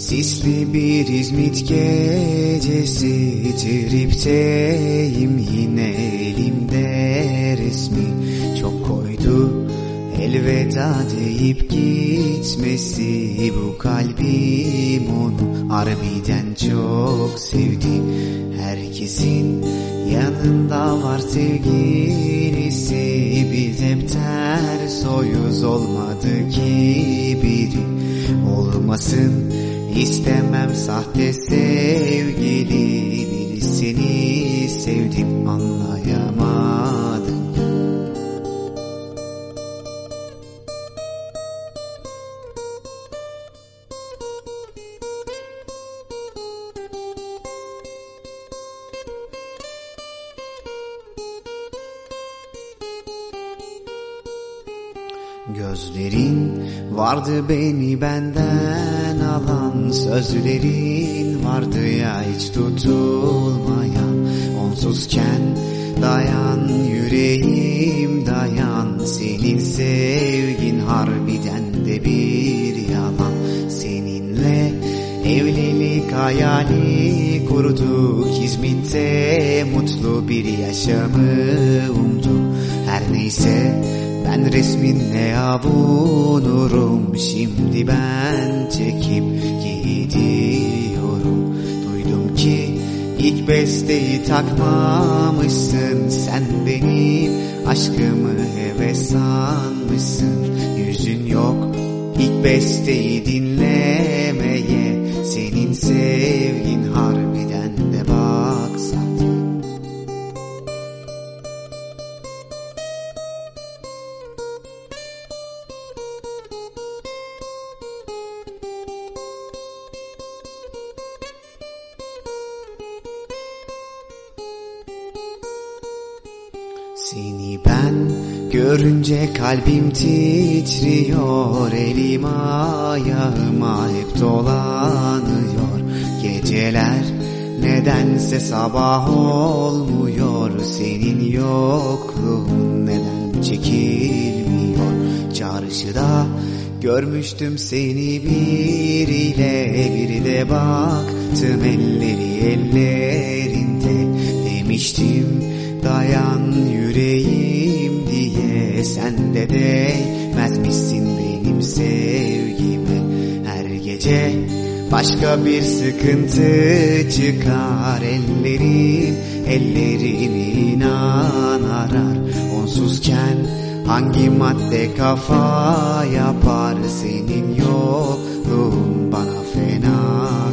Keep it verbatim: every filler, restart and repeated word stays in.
Sisli bir İzmit gecesi, tripteyim yine elimde resmi. Çok koydu elveda deyip gitmesi, bu kalbim onu harbiden çok sevdi. Herkesin yanında var sevgilisi, biz hep ters oyuz, olmadı ki biri. Olmasın istemem sahte sevgili, birisini sevdim anlayamadım. Gözlerin vardı beni benden alan, sözlerin vardı ya hiç tutulmayan. Onsuzken dayan yüreğim dayan, senin sevgin harbiden de bir yalan. Seninle evlilik hayali kurduk, İzmit'te mutlu bir yaşamı umduk. Her neyse ben resminle avunurum, şimdi ben çekip gidiyorum. Duydum ki ilk besteyi takmamışsın, sen benim aşkımı heves sanmışsın. Yüzün yok ilk besteyi dinlemeye, senin sevgin harbiden de baksa. Seni ben görünce kalbim titriyor, elim ayağıma hep dolanıyor. Geceler nedense sabah olmuyor, senin yokluğun neden çekilmiyor. Çarşıda görmüştüm seni biriyle, bir de baktım elleri ellerinde. Demiştim dayan yüreğim diye, sen de değmezmişsin benim sevgime. Her gece başka bir sıkıntı çıkar, ellerim ellerini inan arar. Onsuzken hangi madde kafa yapar, senin yokluğun bana fena